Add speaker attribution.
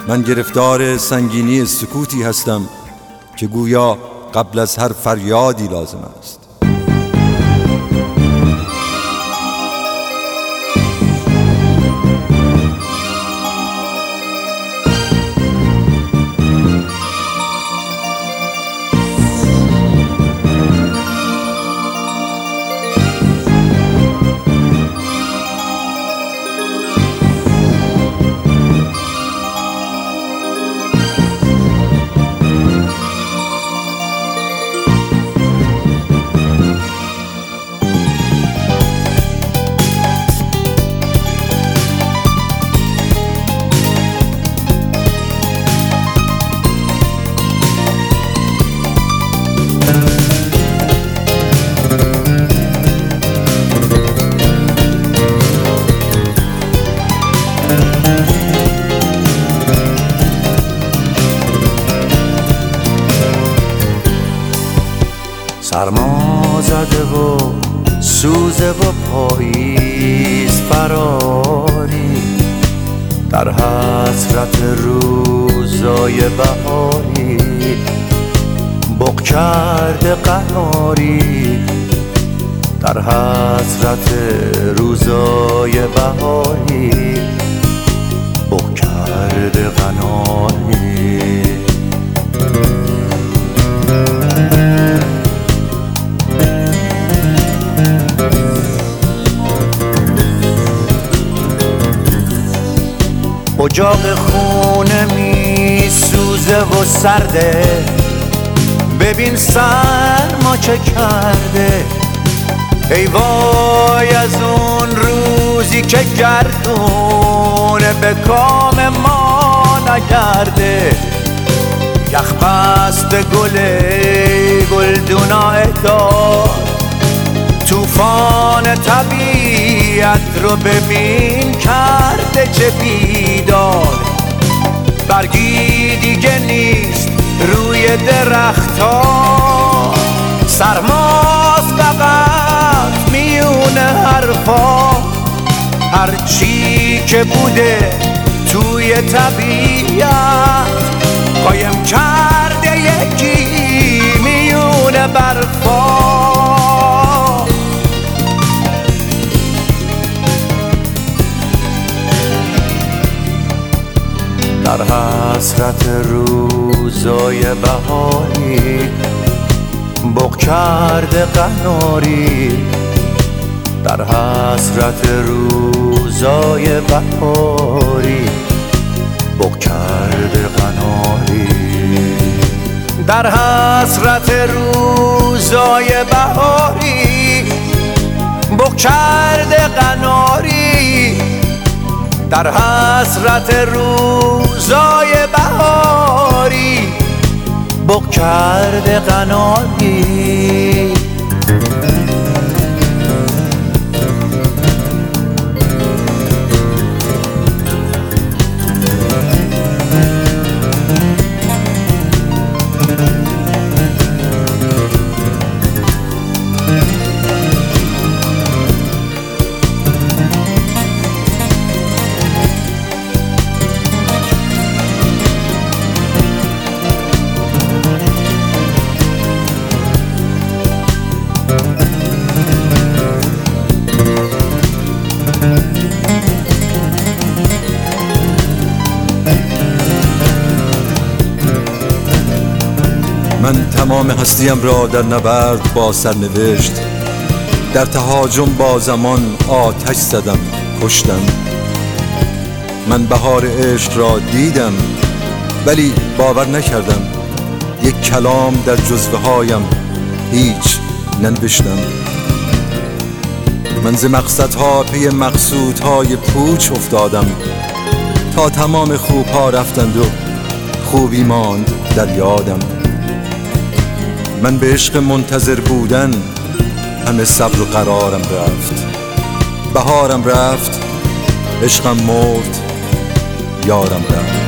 Speaker 1: من گرفتار سنگینی سکوتی هستم که گویا قبل از هر فریادی لازم است.
Speaker 2: سرما زده و سوزه و پاییز فراری، در حسرت روزای بهاری بغ کرده قناری، در حسرت روزای بهاری بغ کرده قناری. اجاق خونه می سوزه و سرده، ببین سرما چه کرده. ای وای از اون روزی که گردونه به کام ما نگرده. یخ بست گلدونای دار، طوفان طبیعت رو ببین کرده چه بیدار. برگی دیگه نیست روی درخت‌ها، سرماست فقط میونه حرفا. هرچی که بوده توی طبیعت قایم کرده یکی میونه برفا. در حسرت روزای بهاری بغ کرده قناری، در حسرت روزای بهاری بغ کرده قناری، در حسرت روزای بهاری بغ کرده قناری، در حسرت روزای بهاری بغ کرده قناری.
Speaker 1: من تمام هستیم را در نبرد با سرنوشت، در تهاجم با زمان آتش زدم کشتم. من بهار عشق را دیدم ولی باور نکردم، یک کلام در جزوه هایم هیچ ننوشتم. من ز مقصدها پی مقصودهای پوچ افتادم، تا تمام خوبها رفتند و خوبی ماند در یادم. من به عشق منتظر بودن همه صبر و قرارم رفت، بهارم رفت، عشقم مرد، یارم رفت.